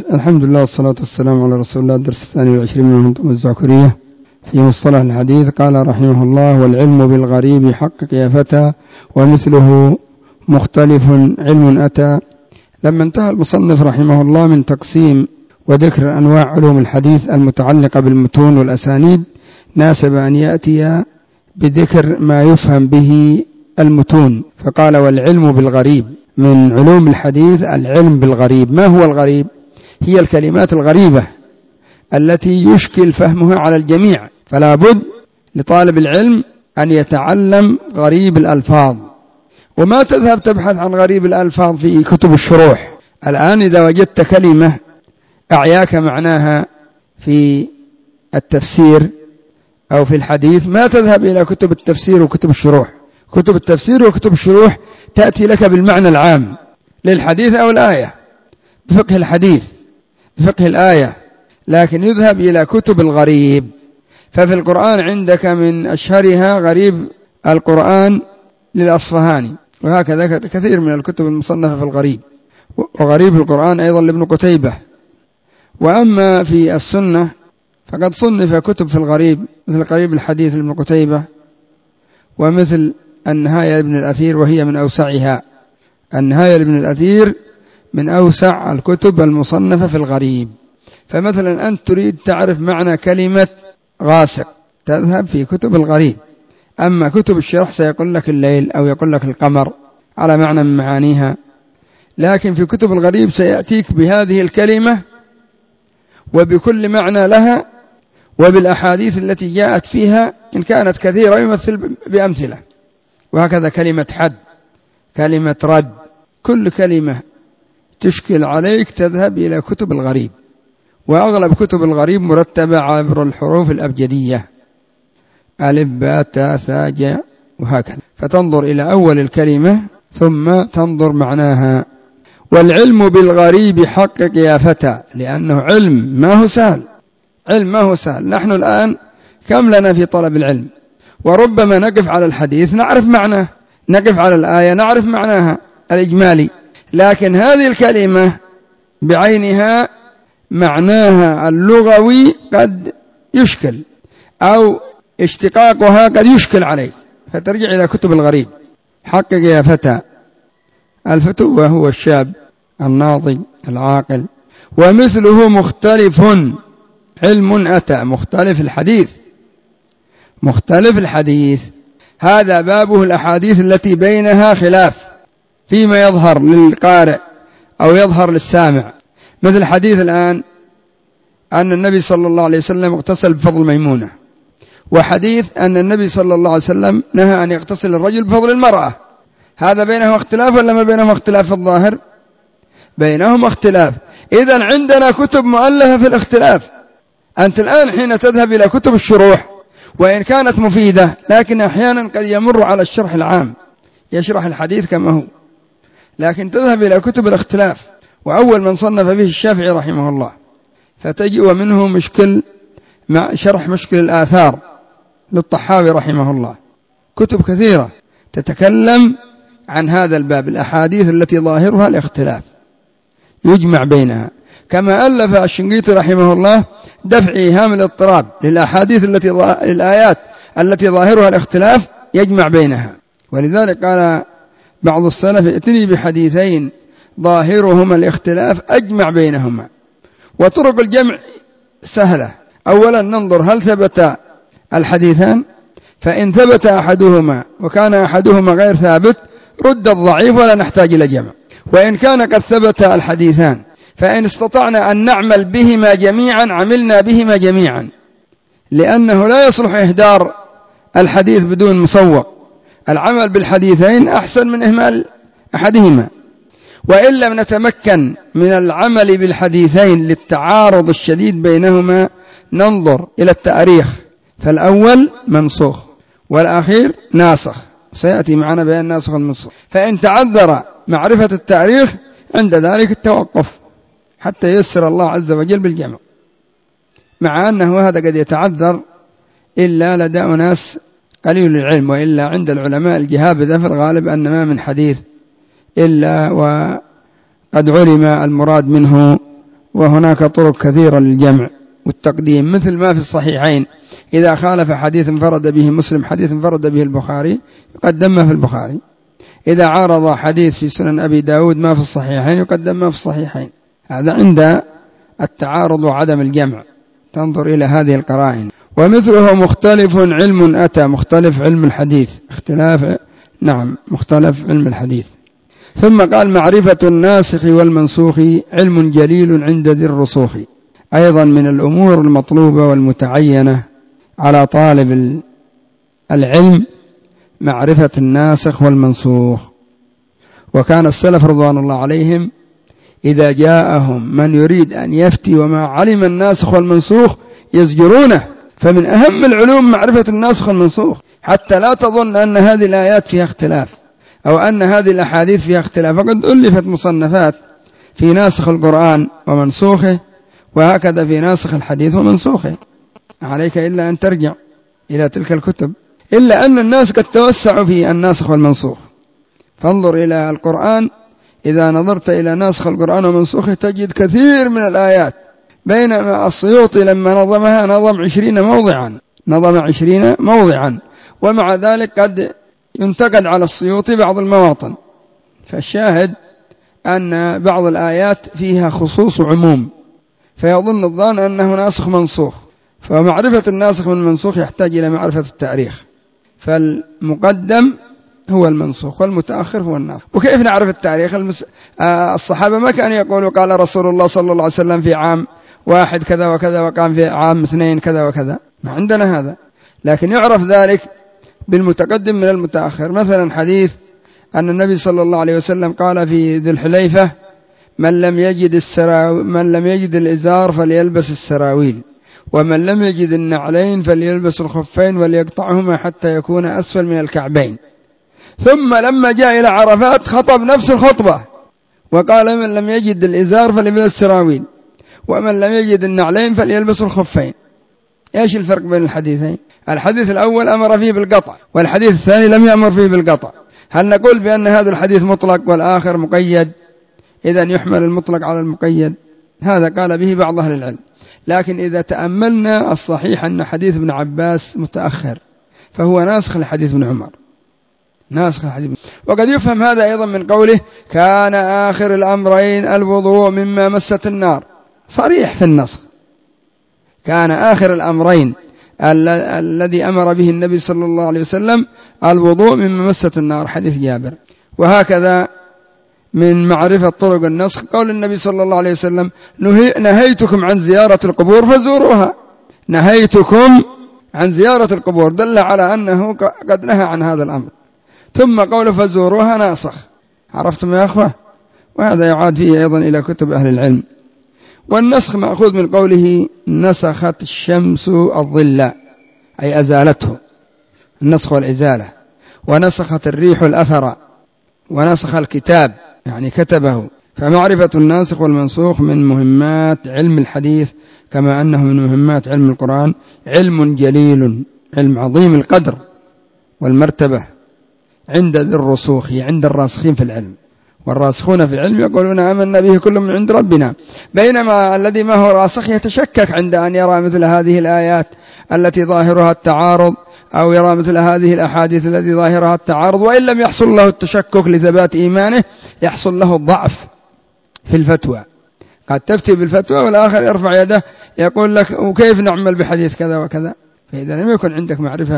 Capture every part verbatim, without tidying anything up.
الحمد لله والصلاة والسلام على رسول الله. الدرس الثاني والعشرين من منظومة الزعكرية في مصطلح الحديث. قال رحمه الله: والعلم بالغريب حقق يا فتى ومثله مختلف علم أتى. لما انتهى المصنف رحمه الله من تقسيم وذكر أنواع علوم الحديث المتعلقة بالمتون والأسانيد، ناسب أن يأتي بذكر ما يفهم به المتون، فقال: والعلم بالغريب. من علوم الحديث العلم بالغريب. ما هو الغريب؟ هي الكلمات الغريبة التي يشكل فهمها على الجميع، فلا بد لطالب العلم أن يتعلم غريب الألفاظ، وما تذهب تبحث عن غريب الألفاظ في كتب الشروح. الآن إذا وجدت كلمة أعياك معناها في التفسير أو في الحديث، ما تذهب إلى كتب التفسير وكتب الشروح. كتب التفسير وكتب الشروح تأتي لك بالمعنى العام للحديث أو الآية، بفقه الحديث بفقه الآية، لكن يذهب إلى كتب الغريب. ففي القرآن عندك من أشهرها غريب القرآن للأصفهاني، وهكذا كثير من الكتب المصنفة في الغريب، وغريب القرآن أيضا لابن قتيبة. وأما في السنة فقد صنف كتب في الغريب، مثل غريب الحديث لابن قتيبة، ومثل النهاية لابن الأثير وهي من أوسعها. النهاية لابن الأثير من أوسع الكتب المصنفة في الغريب. فمثلا أنت تريد تعرف معنى كلمة غاسق، تذهب في كتب الغريب. أما كتب الشرح سيقول لك الليل أو يقول لك القمر على معنى من معانيها، لكن في كتب الغريب سيأتيك بهذه الكلمة وبكل معنى لها وبالأحاديث التي جاءت فيها إن كانت كثيرة يمثل بأمثلة. وهكذا كلمة حد، كلمة رد، كل كلمة تشكل عليك تذهب إلى كتب الغريب. وأغلب كتب الغريب مرتبة عبر الحروف الأبجدية، ألف باء تاء ثاء جاء وهكذا، فتنظر إلى أول الكلمة ثم تنظر معناها. والعلم بالغريب حقق يا فتى، لأنه علم ما هو سهل، علم ما هو سهل. نحن الآن كم لنا في طلب العلم، وربما نقف على الحديث نعرف معناه، نقف على الآية نعرف معناها الإجمالي، لكن هذه الكلمة بعينها معناها اللغوي قد يشكل أو اشتقاقها قد يشكل عليك، فترجع إلى كتب الغريب. حقق يا فتى، الفتوة هو الشاب الناضج العاقل. ومثله مختلف علم أتى، مختلف الحديث، مختلف الحديث هذا بابه الأحاديث التي بينها خلاف فيما يظهر للقارئ أو يظهر للسامع. مثل حديث الآن أن النبي صلى الله عليه وسلم اغتسل بفضل ميمونة، وحديث أن النبي صلى الله عليه وسلم نهى أن يغتسل الرجل بفضل المرأة. هذا بينهما اختلاف ولا ما بينهما اختلاف؟ في الظاهر بينهما اختلاف. إذن عندنا كتب مؤلفة في الاختلاف. أنت الآن حين تذهب إلى كتب الشروح وإن كانت مفيدة، لكن أحيانا قد يمر على الشرح العام يشرح الحديث كما هو، لكن تذهب إلى كتب الاختلاف. وأول من صنف به الشافعي رحمه الله، فتجي ومنه مشكل مع شرح مشكل الآثار للطحاوي رحمه الله. كتب كثيرة تتكلم عن هذا الباب، الأحاديث التي ظاهرها الاختلاف يجمع بينها. كما ألف الشنقيطي رحمه الله دفع إيهام الاضطراب للأحاديث التي الآيات التي ظاهرها الاختلاف يجمع بينها. ولذلك قال بعض السلف: ائتني بحديثين ظاهرهما الاختلاف أجمع بينهما. وطرق الجمع سهلة. أولا ننظر هل ثبت الحديثان، فإن ثبت أحدهما وكان أحدهما غير ثابت رد الضعيف ولا نحتاج إلى جمع. وإن كان قد ثبت الحديثان فإن استطعنا أن نعمل بهما جميعا عملنا بهما جميعا، لأنه لا يصلح إهدار الحديث بدون مسوق. العمل بالحديثين أحسن من إهمال أحدهما. وإن لم نتمكن من العمل بالحديثين للتعارض الشديد بينهما ننظر إلى التاريخ، فالأول منسوخ والأخير ناسخ، سيأتي معنا بيان ناسخ والمنسوخ. فإن تعذر معرفة التاريخ عند ذلك التوقف حتى يسر الله عز وجل بالجمع، مع أنه هذا قد يتعذر إلا لدى ناس قليل العلم، وإلا عند العلماء الجهابذة في الغالب أن ما من حديث إلا وقد علم المراد منه وهناك طرق كثيرة للجمع والتقديم، مثل ما في الصحيحين إذا خالف حديث انفرد به مسلم حديث انفرد به البخاري يقدم ما في البخاري، إذا عارض حديث في سنن أبي داود ما في الصحيحين يقدم ما في الصحيحين. هذا عند التعارض وعدم الجمع تنظر إلى هذه القرائن. ومثله مختلف علم أتى، مختلف علم الحديث، اختلاف نعم مختلف علم الحديث. ثم قال معرفة الناسخ والمنسوخ علم جليل عند ذي الرسوخ، أيضا من الأمور المطلوبة والمتعينة على طالب العلم معرفة الناسخ والمنسوخ. وكان السلف رضوان الله عليهم إذا جاءهم من يريد أن يفتي وما علم الناسخ والمنسوخ يزجرونه، فمن أهم العلوم معرفة الناسخ والمنسوخ، حتى لا تظن أن هذه الآيات فيها اختلاف أو أن هذه الأحاديث فيها اختلاف. فقد ألفت مصنفات في ناسخ القرآن ومنسوخه، وهكذا في ناسخ الحديث ومنسوخه، عليك إلا أن ترجع إلى تلك الكتب، إلا أن الناس قد توسعوا في الناسخ والمنسوخ. فانظر إلى القرآن، إذا نظرت إلى ناسخ القرآن ومنسوخه تجد كثير من الآيات، بينما السيوطي لما نظمها نظم عشرين موضعا نظم عشرين موضعا ومع ذلك قد ينتقد على السيوطي بعض المواطن. فالشاهد أن بعض الآيات فيها خصوص عموم، فيظن الظان أنه ناسخ منسوخ. فمعرفة الناسخ والمنسوخ يحتاج إلى معرفة التاريخ، فالمقدم هو المنسوخ والمتأخر هو الناسخ. وكيف نعرف التاريخ؟ المس... آه الصحابة ما كانوا يقولوا قال رسول الله صلى الله عليه وسلم في عام واحد كذا وكذا وقام في عام اثنين كذا وكذا، ما عندنا هذا، لكن يعرف ذلك بالمتقدم من المتأخر. مثلا حديث أن النبي صلى الله عليه وسلم قال في ذي الحليفة من لم يجد السراو... من لم يجد الإزار فليلبس السراويل، ومن لم يجد النعلين فليلبس الخفين وليقطعهما حتى يكون أسفل من الكعبين. ثم لما جاء إلى عرفات خطب نفس الخطبة وقال من لم يجد الإزار فليلبس السراويل، ومن لم يجد النعلين فليلبس الخفين. إيش الفرق بين الحديثين؟ الحديث الأول أمر فيه بالقطع، والحديث الثاني لم يأمر فيه بالقطع. هل نقول بأن هذا الحديث مطلق والآخر مقيد، إذن يحمل المطلق على المقيد؟ هذا قال به بعض أهل العلم. لكن إذا تأملنا الصحيح أن حديث ابن عباس متأخر، فهو ناسخ لحديث ابن عمر، ناسخ الحديث. وقد يفهم هذا أيضا من قوله كان آخر الأمرين الوضوء مما مست النار، صريح في النسخ. كان آخر الأمرين ال الذي أمر به النبي صلى الله عليه وسلم الوضوء مما مست النار، حديث جابر. وهكذا من معرفة طرق النسخ قول النبي صلى الله عليه وسلم نهيتكم عن زيارة القبور فزوروها، نهيتكم عن زيارة القبور، دل على أنه قد نهى عن هذا الأمر. ثم قوله فزوروها ناسخ، عرفتم يا أخوة؟ وهذا يعاد فيه أيضا إلى كتب أهل العلم. والنسخ مأخوذ من قوله نسخت الشمس الظل، أي أزالته، النسخ والإزالة. ونسخت الريح الأثر، ونسخ الكتاب يعني كتبه. فمعرفة الناسخ والمنسوخ من مهمات علم الحديث، كما أنه من مهمات علم القرآن. علم جليل، علم عظيم القدر والمرتبة عند ذي الرسوخ، عند الراسخين في العلم. والراسخون في العلم يقولون آمنا به كل من عند ربنا، بينما الذي ما هو راسخ يتشكك عند أن يرى مثل هذه الآيات التي ظاهرها التعارض، أو يرى مثل هذه الأحاديث التي ظاهرها التعارض، وإن لم يحصل له التشكك لثبات إيمانه يحصل له الضعف في الفتوى. قد تفتي بالفتوى والآخر يرفع يده يقول لك وكيف نعمل بحديث كذا وكذا. فإذا لم يكن عندك معرفة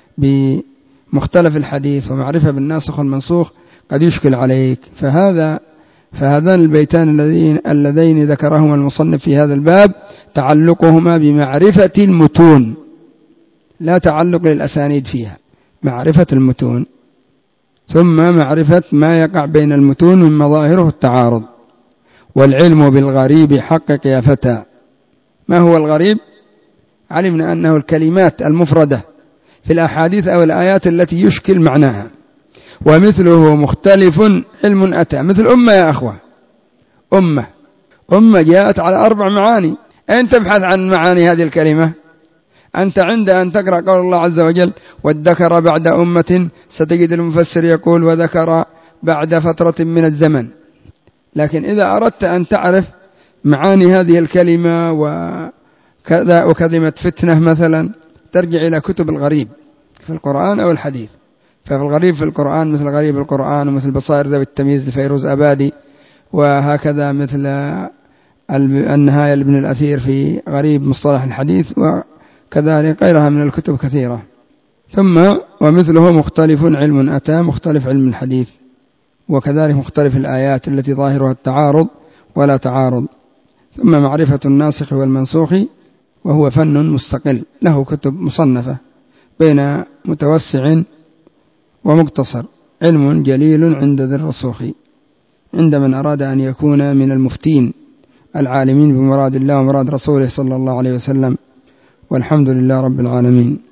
بمختلف الحديث ومعرفة بالناسخ والمنسوخ قد يشكل عليك. فهذا فهذان البيتان اللذين اللذين ذكرهما المصنف في هذا الباب تعلقهما بمعرفة المتون، لا تعلق للأسانيد فيها، معرفة المتون، ثم معرفة ما يقع بين المتون من مظاهره التعارض. والعلم بالغريب حقق يا فتى. ما هو الغريب؟ علمنا أنه الكلمات المفردة في الأحاديث أو الآيات التي يشكل معناها. ومثله مختلف علم أتى، مثل أمة يا أخوة، أمة أمة جاءت على أربع معاني. أين تبحث عن معاني هذه الكلمة؟ أنت عند أن تقرأ قول الله عز وجل والذكر بعد أمة، ستجد المفسر يقول وذكر بعد فترة من الزمن. لكن إذا أردت أن تعرف معاني هذه الكلمة وكذا، وكلمة فتنة مثلا ترجع إلى كتب الغريب في القرآن أو الحديث. ففي الغريب في القرآن مثل غريب القرآن، ومثل بصائر ذوي التمييز لفيروز أبادي، وهكذا مثل النهاية لابن الأثير في غريب مصطلح الحديث، وكذلك غيرها من الكتب كثيرة. ثم ومثله مختلف علم أتى مختلف علم الحديث، وكذلك مختلف الآيات التي ظاهرها التعارض ولا تعارض. ثم معرفة الناسخ والمنسوخ، وهو فن مستقل له كتب مصنفة بين متوسع ومقتصر، علم جليل عند ذي الرسوخ، عند من أراد أن يكون من المفتين العالمين بمراد الله ومراد رسوله صلى الله عليه وسلم. والحمد لله رب العالمين.